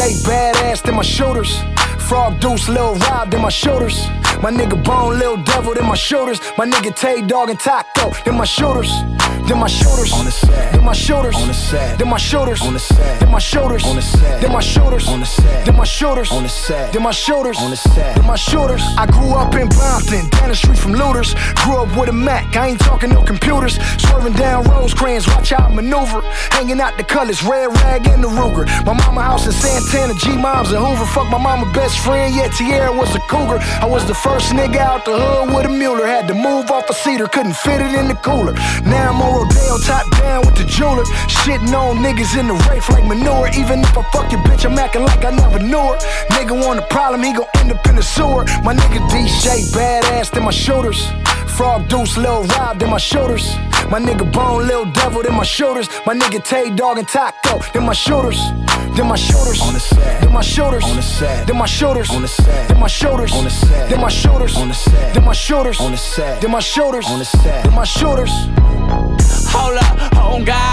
DJ badass than my shoulders. Frog Deuce, Lil Rob, then my shoulders. My nigga Bone, Lil Devil, then my shoulders. My nigga Tay Dog and Taco, then my shoulders. Then my shoulders, on the set. Then my shoulders, on the set. Then my shoulders, on the set. Then my shoulders, on the set. Then my shoulders, on the set. Then my shoulders, on the set. Then my shoulders, on the set. Then my shoulders. I grew up in Brompton, down the street from Looters. Grew up with a Mac, I ain't talking no computers. Swerving down Rosecrans, watch how I maneuver. Hanging out the colors, red rag and the Ruger. My mama house in Santana, G-Moms and Hoover. Fuck my mama best friend, yeah, Tierra was a cougar. I was the first nigga out the hood with a Mueller. Had to move off a cedar, couldn't fit it in the cooler. Now I'm on Rodeo, top down with the jeweler. Shitting on niggas in the rafe like manure. Even if I fuck your bitch, I'm acting like I never knew her. Nigga want a problem, he gon' end up in the sewer. My nigga DJ badass than my shoulders. Frog Deuce, Lil Rob, then my shoulders. My nigga Bone, Lil Devil, then my shoulders. My nigga Tay Dog and Taco, then my shoulders. Then my shoulders, on the set. Then my shoulders, on the set. Then my shoulders, on the set. Then my shoulders, on the set. Then my shoulders, on the set. Then my shoulders, on the set. Then my shoulders, on the set. Then my shoulders. Hold up, oh God,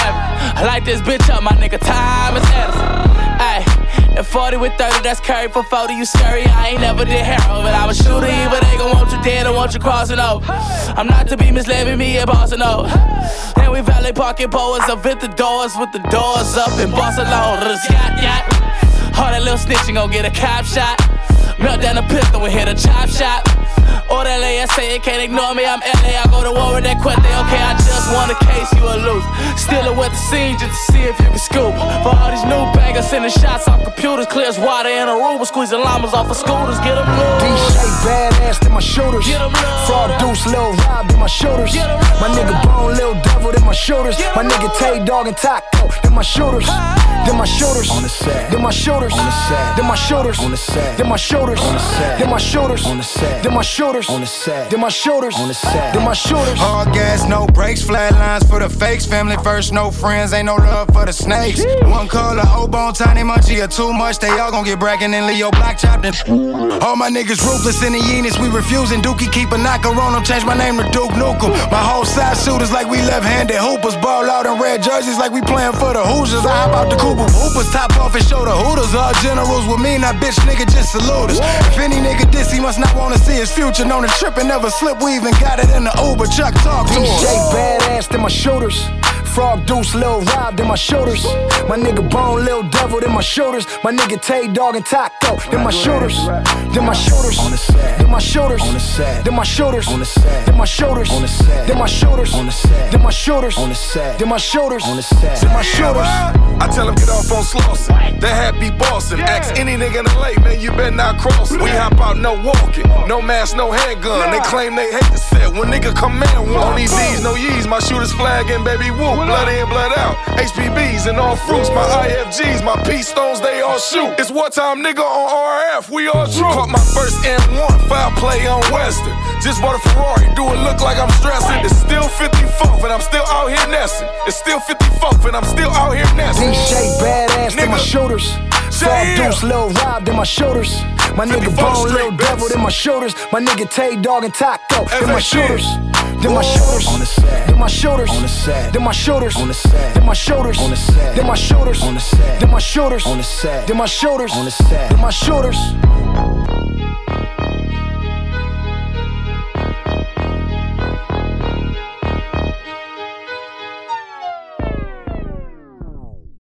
I light this bitch up, my nigga Thomas Edison. Ayy, at 40 with 30, that's curry. For 40, you scurry. I ain't never did heroin, but I'm a shooter. But they gon' want you dead or want you crossing over. I'm not to be misled, me and Boston over. And we valet parking boas up at the doors with the doors up in Barcelona. Yacht. All that little snitching gon' get a cop shot. Melt down a pistol and hit a chop shot. All that LA, can't ignore me, I'm LA. I go to war with that Quete, okay, I just want a case, you a lose. Still with the scene just to see if you can scoop. For all these new bangers sending shots off computers. Clear as water in a Aruba, squeezing llamas off of scooters. Get them loose. DJ badass than my shoulders. Frog Deuce, Lil Rob, than my shoulders. My nigga Bone, Lil Devil, than my shoulders. My nigga Tay Dog and Taco, than my shoulders. Then my shoulders, on the set. Then my shoulders, on the set. Then my shoulders, on the set. Then my shoulders, on the set. Then my shoulders, on the set. Then my shoulders, on the set. Then my shoulders, on the set. Then my shoulders. Hard gas, no brakes, flat lines for the fakes. Family first, no friends, ain't no love for the snakes. One color, O-bone, tiny munchie, or too much, they all gon' get bragging and Leo Black chopped in. All my niggas ruthless in the Yenis, we refusing. Dookie keep a knocker on them, change my name to Duke Nukem. My whole side shooters like we left-handed hoopers. Ball out in red jerseys like we playing for the Hoosiers. I hop out the Cooper Hoopers, top off and show the Hooters. All generals with me, not bitch nigga, just salute us. If any nigga diss, he must not wanna see his future. Known to trip and never slip, we even got it in the Uber. Chuck talk to DJ us. badass than my shoulders. Frog Deuce, Lil Rob, then my shoulders. My nigga Bone, Lil Devil, then my shoulders. My nigga Tay Dog and Taco, then my shoulders. Then my shoulders, on the set. Then my shoulders, on the set. Then my shoulders, on the set. Then my shoulders, on the set. Then my shoulders, on the set. Then my shoulders, on the set. Then my shoulders, on the set. Then my shoulders. I tell him get off on Slauson. They happy bossing. Ask any nigga in the lake, man, you better not cross it. We hop out, no walking. No mask, no handgun. They claim they hate the set. When nigga come in, on these D's, no yees. My shooters flagging, baby, whoop. Blood in, blood out. HPBs and all fruits. My IFGs, my P-stones, they all shoot. It's wartime, nigga, on RF. We all true. Caught my first M1, foul play on Western. Just bought a Ferrari, do it look like I'm stressing. It's still 54th and I'm still out here nesting. It's still 54th and I'm still out here nesting. DJ badass than my shoulders. Frog Deuce, Lil Rob, than my shoulders. My nigga Bone, Lil Devil, than my shoulders. My nigga Tay Dog and Taco, than my shoulders. Then my shoulders, on the set. Then my shoulders, on the set. Then my shoulders, on the set. Then my shoulders, on the set. Then my shoulders, on the set. Then my shoulders, on the set. Then my shoulders, on the set. Then my shoulders.